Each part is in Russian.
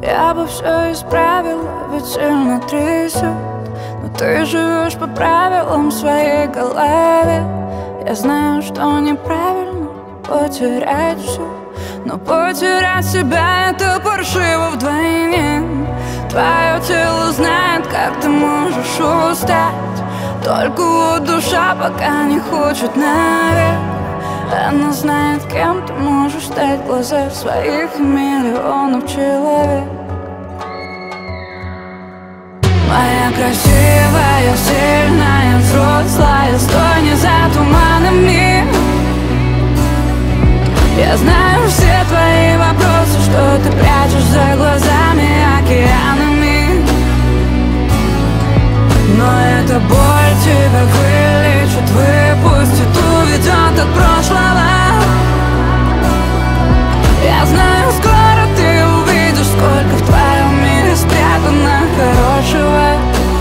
Я бы все исправила, ведь сильно трясет. Но ты живешь по правилам в своей голове. Я знаю, что неправильно потерять все, но потерять себя — это паршиво вдвойне. Твое тело знает, как ты можешь устать. Только вот душа пока не хочет наверх. Она знает, кем ты можешь стать в глазах своих миллионов человек. Моя красивая, сильная, взрослая, стой не за туманами. Я знаю все твои вопросы, что ты прячешь за глазами океанами. Но эта боль тебя вылечит, выпустит, уведет от прошлого. Я знаю, скоро ты увидишь, сколько в твоем мире спрятано хорошего.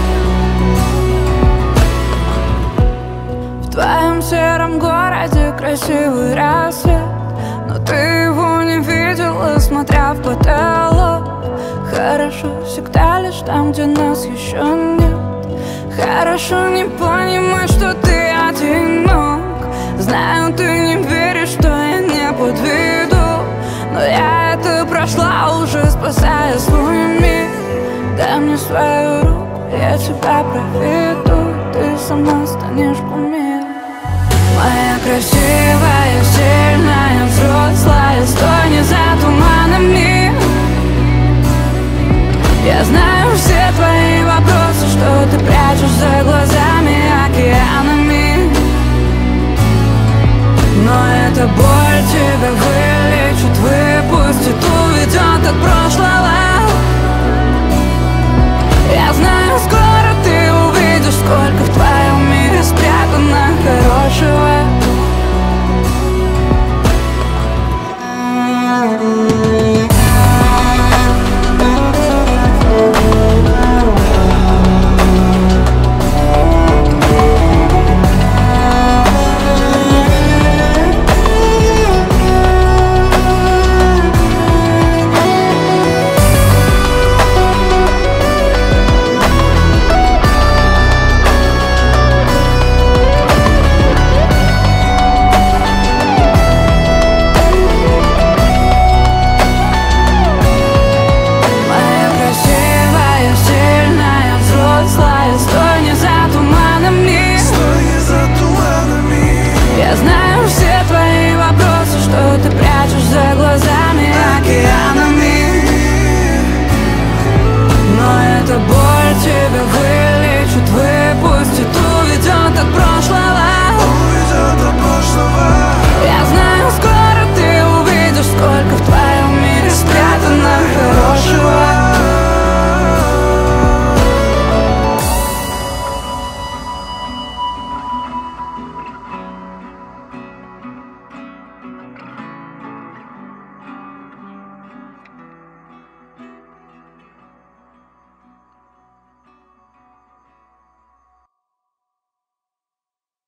В твоем сером городе красивый рассвет, но ты его не видела, смотря в потолок. Хорошо всегда лишь там, где нас еще нет. Хорошо не понимать, что ты одинок. Знаю, ты не веришь, что я не подведу, но я это прошла уже, спасая свой мир. Дай мне свою руку, я тебя проведу. Ты сама станешь кумиром. Моя красивая, сильная, взрослая, стой не за туманами. Я знаю все твои вопросы, что ты прячешь за глазами.